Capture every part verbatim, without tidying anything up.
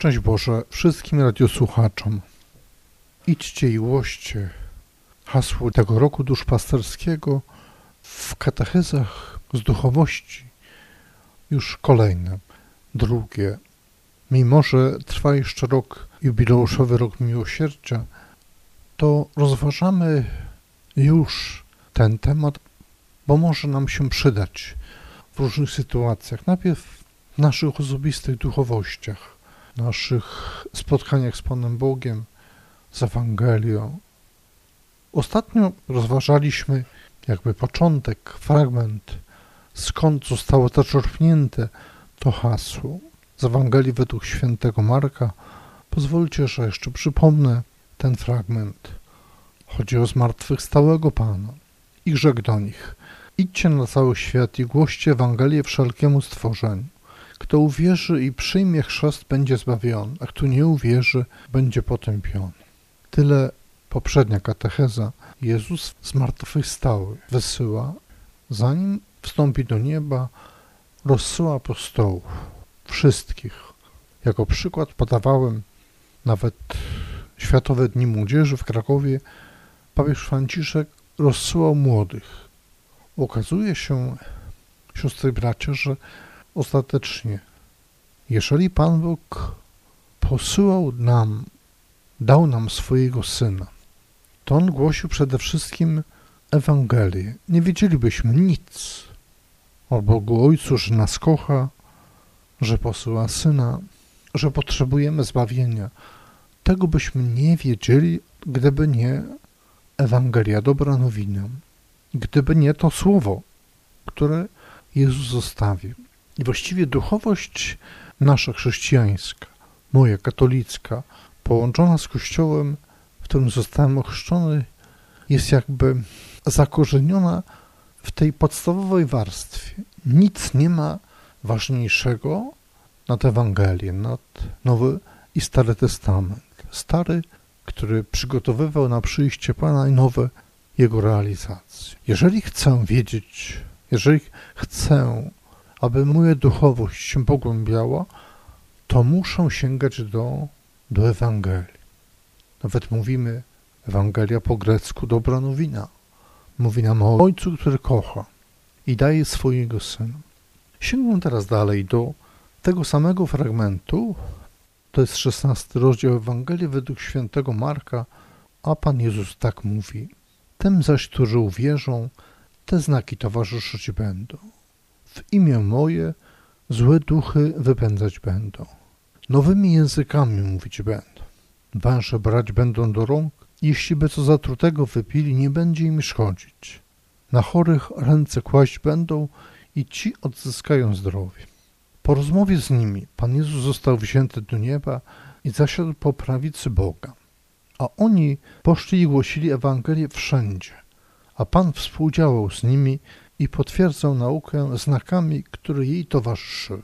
Szczęść Boże wszystkim radiosłuchaczom. Idźcie i głoście. Hasło tego roku duszpasterskiego w katechezach z duchowości. Już kolejne, drugie. Mimo że trwa jeszcze rok jubileuszowy, rok miłosierdzia, to rozważamy już ten temat, bo może nam się przydać w różnych sytuacjach. Najpierw w naszych osobistych duchowościach, w naszych spotkaniach z Panem Bogiem, z Ewangelią. Ostatnio rozważaliśmy jakby początek, fragment, skąd zostało zaczerpnięte to hasło z Ewangelii według świętego Marka. Pozwólcie, że jeszcze przypomnę ten fragment. Chodzi o zmartwychwstałego Pana i rzekł do nich: idźcie na cały świat i głoście Ewangelię wszelkiemu stworzeniu. Kto uwierzy i przyjmie chrzest, będzie zbawiony, a kto nie uwierzy, będzie potępiony. Tyle poprzednia katecheza. Jezus zmartwychwstały wysyła, zanim wstąpi do nieba, rozsyła apostołów, wszystkich. Jako przykład podawałem nawet Światowe Dni Młodzieży w Krakowie. Papież Franciszek rozsyłał młodych. Okazuje się, siostry i bracia, że ostatecznie, jeżeli Pan Bóg posyłał nam, dał nam swojego Syna, to On głosił przede wszystkim Ewangelię. Nie wiedzielibyśmy nic o Bogu Ojcu, że nas kocha, że posyła Syna, że potrzebujemy zbawienia. Tego byśmy nie wiedzieli, gdyby nie Ewangelia, dobra nowina, gdyby nie to słowo, które Jezus zostawił. I właściwie duchowość nasza chrześcijańska, moja katolicka, połączona z Kościołem, w którym zostałem ochrzczony, jest jakby zakorzeniona w tej podstawowej warstwie. Nic nie ma ważniejszego nad Ewangelię, nad Nowy i Stary Testament. Stary, który przygotowywał na przyjście Pana, i nowe jego realizacje. Jeżeli chcę wiedzieć, jeżeli chcę, aby moja duchowość się pogłębiała, to muszę sięgać do, do Ewangelii. Nawet mówimy Ewangelia po grecku, dobra nowina. Mówi nam o Ojcu, który kocha i daje swojego Syna. Sięgnę teraz dalej do tego samego fragmentu. To jest szesnasty rozdział Ewangelii według świętego Marka, a Pan Jezus tak mówi: tym zaś, którzy uwierzą, te znaki towarzyszyć będą. W imię moje złe duchy wypędzać będą. Nowymi językami mówić będą. Węże brać będą do rąk. Jeśli by co zatrutego wypili, nie będzie im szkodzić. Na chorych ręce kłaść będą i ci odzyskają zdrowie. Po rozmowie z nimi Pan Jezus został wzięty do nieba i zasiadł po prawicy Boga. A oni poszli i głosili Ewangelię wszędzie, a Pan współdziałał z nimi i potwierdzał naukę znakami, które jej towarzyszyły.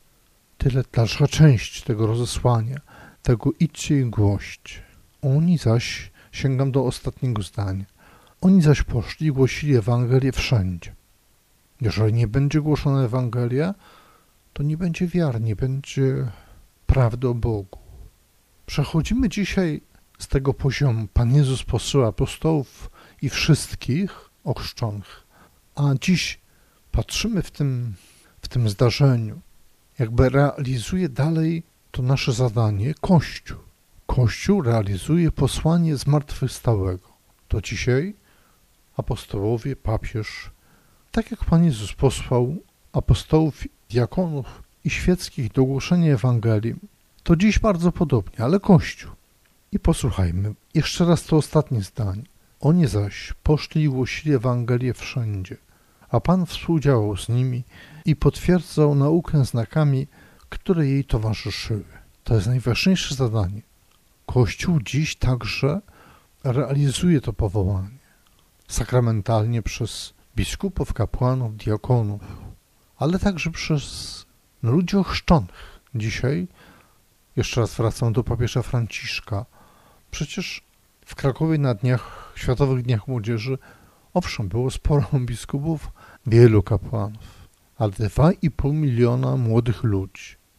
Tyle dalsza część tego rozesłania, tego idźcie i głoście. Oni zaś, sięgam do ostatniego zdania, oni zaś poszli i głosili Ewangelię wszędzie. Jeżeli nie będzie głoszona Ewangelia, to nie będzie wiary, nie będzie prawdy o Bogu. Przechodzimy dzisiaj z tego poziomu. Pan Jezus posyła apostołów i wszystkich ochrzczonych. A dziś patrzymy w tym, w tym zdarzeniu, jakby realizuje dalej to nasze zadanie Kościół. Kościół realizuje posłanie zmartwychwstałego. To dzisiaj apostołowie, papież, tak jak Pan Jezus posłał apostołów, diakonów i świeckich do głoszenia Ewangelii, to dziś bardzo podobnie, ale Kościół. I posłuchajmy jeszcze raz to ostatnie zdanie. Oni zaś poszli i głosili Ewangelię wszędzie, a Pan współdziałał z nimi i potwierdzał naukę znakami, które jej towarzyszyły. To jest najważniejsze zadanie. Kościół dziś także realizuje to powołanie. Sakramentalnie przez biskupów, kapłanów, diakonów, ale także przez ludzi ochrzczonych. Dzisiaj, jeszcze raz wracam do papieża Franciszka, przecież w Krakowie na dniach, Światowych Dniach Młodzieży, owszem, było sporo biskupów, wielu kapłanów, ale dwa i pół miliona młodych ludzi.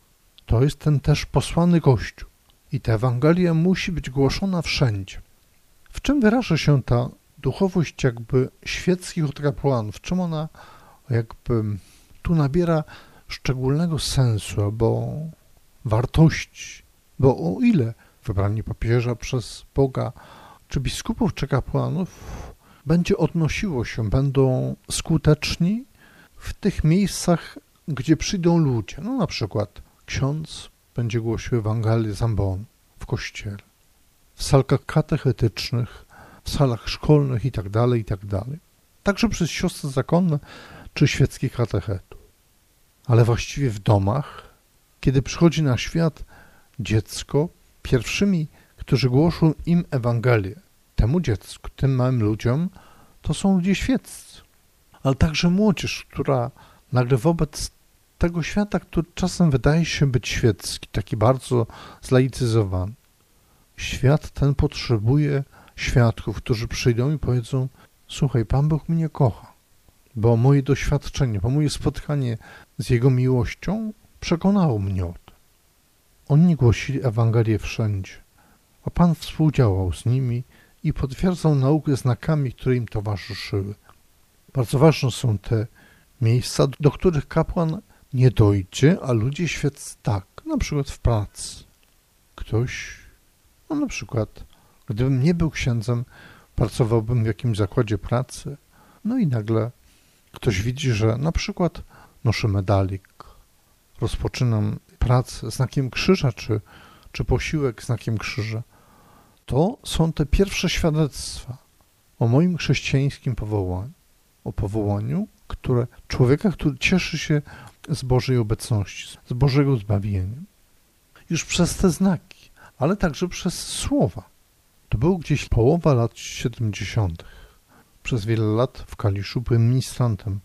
to jest ten też posłany Kościół. I ta Ewangelia musi być głoszona wszędzie. W czym wyraża się ta duchowość jakby świeckich kapłanów? W czym ona jakby tu nabiera szczególnego sensu albo wartości? Bo o ile wybranie papieża przez Boga, czy biskupów, czy kapłanów będzie odnosiło się, będą skuteczni w tych miejscach, gdzie przyjdą ludzie. No na przykład ksiądz będzie głosił Ewangelię z ambonu w kościele, w salkach katechetycznych, w salach szkolnych i tak dalej, i tak dalej. Także przez siostry zakonne czy świeckich katechetów. Ale właściwie w domach, kiedy przychodzi na świat dziecko, pierwszymi, którzy głoszą im Ewangelię, temu dziecku, tym małym ludziom, to są ludzie świeccy. Ale także młodzież, która nagle wobec tego świata, który czasem wydaje się być świecki, taki bardzo zlaicyzowany. Świat ten potrzebuje świadków, którzy przyjdą i powiedzą: słuchaj, Pan Bóg mnie kocha, bo moje doświadczenie, bo moje spotkanie z Jego miłością przekonało mnie o tym. Oni głosili Ewangelię wszędzie, a Pan współdziałał z nimi i potwierdzał naukę znakami, które im towarzyszyły. Bardzo ważne są te miejsca, do których kapłan nie dojdzie, a ludzie świeccy tak, na przykład w pracy. Ktoś, no na przykład, gdybym nie był księdzem, pracowałbym w jakimś zakładzie pracy, no i nagle ktoś widzi, że na przykład noszę medalik, rozpoczynam pracę znakiem krzyża, czy, czy posiłek znakiem krzyża. To są te pierwsze świadectwa o moim chrześcijańskim powołaniu, o powołaniu, które człowieka, który cieszy się z Bożej obecności, z Bożego zbawienia. Już przez te znaki, ale także przez słowa. To było gdzieś połowa lat siedemdziesiątych. Przez wiele lat w Kaliszu byłem ministrantem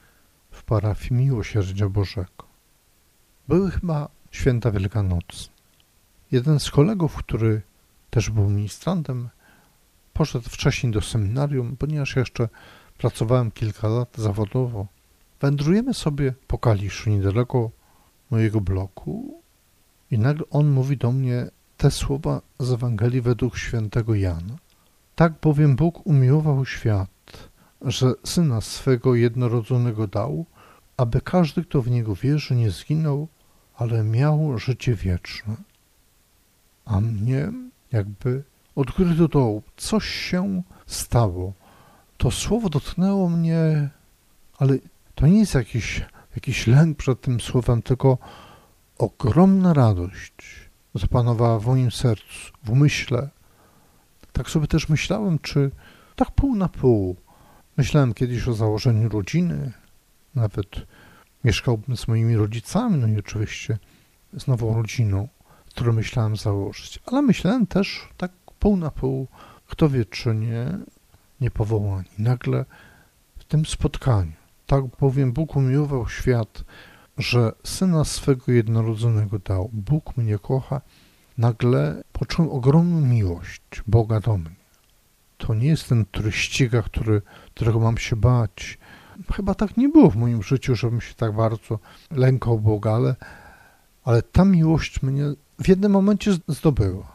w parafii Miłosierdzia Bożego. Były chyba święta wielkanocne. Jeden z kolegów, który też był ministrantem, poszedł wcześniej do seminarium, ponieważ jeszcze pracowałem kilka lat zawodowo. Wędrujemy sobie po Kaliszu, niedaleko mojego bloku, i nagle on mówi do mnie te słowa z Ewangelii według świętego Jana. Tak bowiem Bóg umiłował świat, że Syna swego jednorodzonego dał, aby każdy, kto w Niego wierzy, nie zginął, ale miał życie wieczne. A mnie jakby od góry do dołu coś się stało. To słowo dotknęło mnie, ale to nie jest jakiś, jakiś lęk przed tym słowem, tylko ogromna radość zapanowała w moim sercu, w umyśle. Tak sobie też myślałem, czy tak pół na pół. Myślałem kiedyś o założeniu rodziny, nawet mieszkałbym z moimi rodzicami, no i oczywiście z nową rodziną, którą myślałem założyć. Ale myślałem też tak pół na pół, kto wie, czy nie, niepowołani. Nagle w tym spotkaniu, tak bowiem Bóg umiłował świat, że Syna swego jednorodzonego dał. Bóg mnie kocha. Nagle poczułem ogromną miłość Boga do mnie. To nie jest ten, który ściga, który, którego mam się bać. Chyba tak nie było w moim życiu, żebym się tak bardzo lękał Boga, ale, ale ta miłość mnie w jednym momencie zdobyła.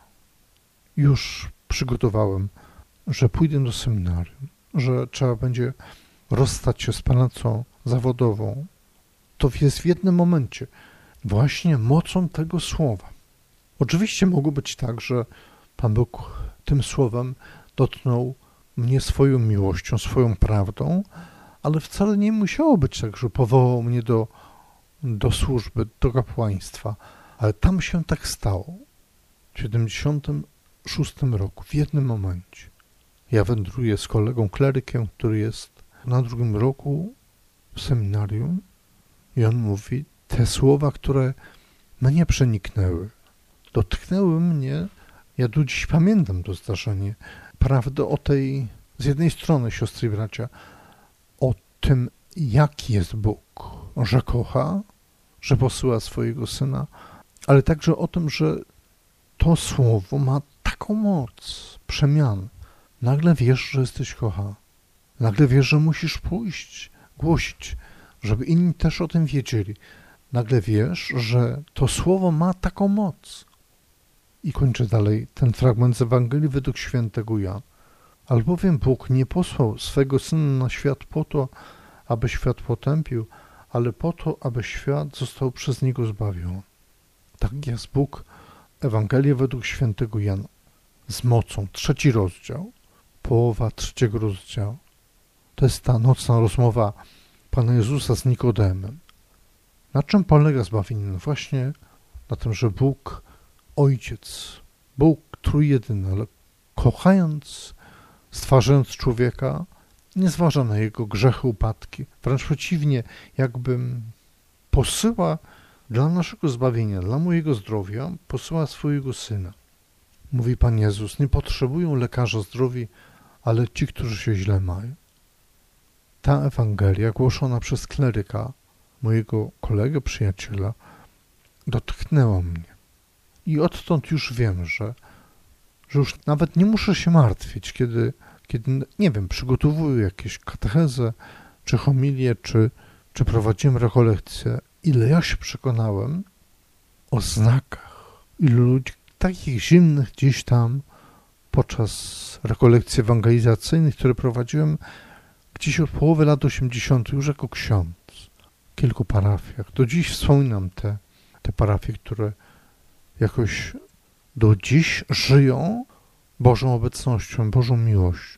Już przygotowałem, że pójdę do seminarium, że trzeba będzie rozstać się z pracą zawodową. To jest w jednym momencie właśnie mocą tego słowa. Oczywiście mogło być tak, że Pan Bóg tym słowem dotknął mnie swoją miłością, swoją prawdą, ale wcale nie musiało być tak, że powołał mnie do, do służby, do kapłaństwa. Ale tam się tak stało. W siedemdziesiątym szóstym roku, w jednym momencie. Ja wędruję z kolegą klerykiem, który jest na drugim roku w seminarium, i on mówi te słowa, które mnie przeniknęły, dotknęły mnie. Ja do dziś pamiętam to zdarzenie. Prawdę o tej, z jednej strony, siostry i bracia, o tym, jaki jest Bóg, że kocha, że posyła swojego Syna, ale także o tym, że to słowo ma taką moc przemian. Nagle wiesz, że jesteś kochany. Nagle wiesz, że musisz pójść, głosić, żeby inni też o tym wiedzieli. nagle wiesz, że to słowo ma taką moc. I kończę dalej ten fragment z Ewangelii według świętego Jana. Albowiem Bóg nie posłał swego Syna na świat po to, aby świat potępił, ale po to, aby świat został przez Niego zbawiony. Tak jest Bóg, Ewangelia według świętego Jana, z mocą. Trzeci rozdział, połowa trzeciego rozdziału. To jest ta nocna rozmowa Pana Jezusa z Nikodemem. Na czym polega zbawienie? No właśnie na tym, że Bóg, Ojciec, Bóg trójjedyny, ale kochając, stwarzając człowieka, nie zważa na jego grzechy, upadki. Wręcz przeciwnie, jakby posyła dla naszego zbawienia, dla mojego zdrowia, posyła swojego Syna. Mówi Pan Jezus, nie potrzebują lekarza zdrowi, ale ci, którzy się źle mają. Ta Ewangelia głoszona przez kleryka, mojego kolegę, przyjaciela, dotknęła mnie. I odtąd już wiem, że, że już nawet nie muszę się martwić, kiedy, kiedy nie wiem, przygotowuję jakieś katechezę, czy homilię, czy, czy prowadziłem rekolekcję. Ile ja się przekonałem o znakach, ilu ludzi takich zimnych gdzieś tam podczas rekolekcji ewangelizacyjnych, które prowadziłem gdzieś od połowy lat osiemdziesiątych już jako ksiądz w kilku parafiach. Do dziś wspominam te, te parafie, które jakoś do dziś żyją Bożą obecnością, Bożą miłością.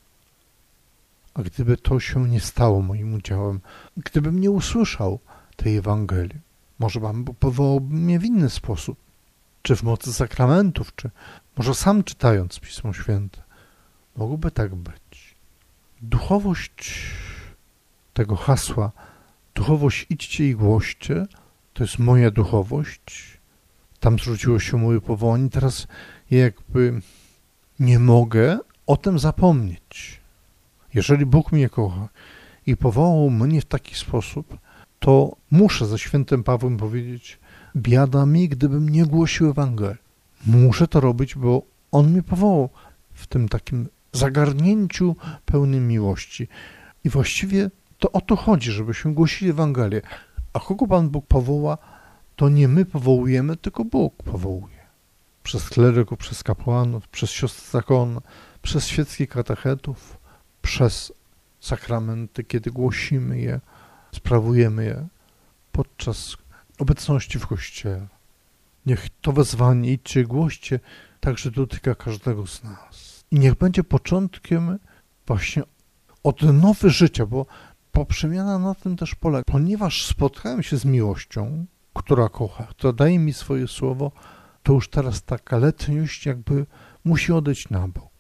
A gdyby to się nie stało moim udziałem, gdybym nie usłyszał tej Ewangelii, może Pan powołał mnie w inny sposób, czy w mocy sakramentów, czy może sam czytając Pismo Święte. Mogłoby tak być. Duchowość tego hasła, duchowość idźcie i głoście, to jest moja duchowość. Tam zwróciło się moje powołanie. Teraz ja jakby nie mogę o tym zapomnieć. Jeżeli Bóg mnie kocha i powołał mnie w taki sposób, to muszę ze świętym Pawłem powiedzieć, biada mi, gdybym nie głosił Ewangelii. Muszę to robić, bo On mnie powołał w tym takim zagarnięciu pełnym miłości. I właściwie to o to chodzi, żebyśmy głosili Ewangelię. A kogo Pan Bóg powoła, to nie my powołujemy, tylko Bóg powołuje. Przez kleryków, przez kapłanów, przez siostry zakonne, przez świeckich katechetów, przez sakramenty, kiedy głosimy je, sprawujemy je podczas obecności w Kościele. Niech to wezwanie idźcie i głoście także dotyka każdego z nas. I niech będzie początkiem właśnie odnowy życia, bo, bo przemiana na tym też polega. Ponieważ spotkałem się z miłością, która kocha, która daje mi swoje słowo, to już teraz taka letniość jakby musi odejść na bok.